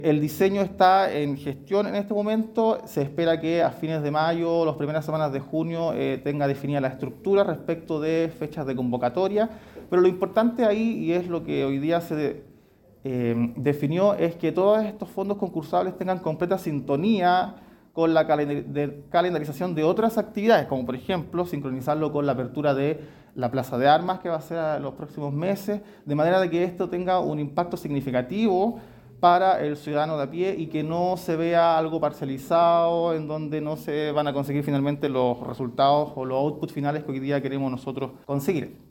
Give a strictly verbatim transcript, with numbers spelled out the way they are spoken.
El diseño está en gestión en este momento. Se espera que a fines de mayo, las primeras semanas de junio, eh, tenga definida la estructura respecto de fechas de convocatoria. Pero lo importante ahí, y es lo que hoy día se eh, definió, es que todos estos fondos concursables tengan completa sintonía con la calendarización de otras actividades, como por ejemplo sincronizarlo con la apertura de la Plaza de Armas que va a ser en los próximos meses, de manera de que esto tenga un impacto significativo para el ciudadano de a pie y que no se vea algo parcializado en donde no se van a conseguir finalmente los resultados o los outputs finales que hoy día queremos nosotros conseguir.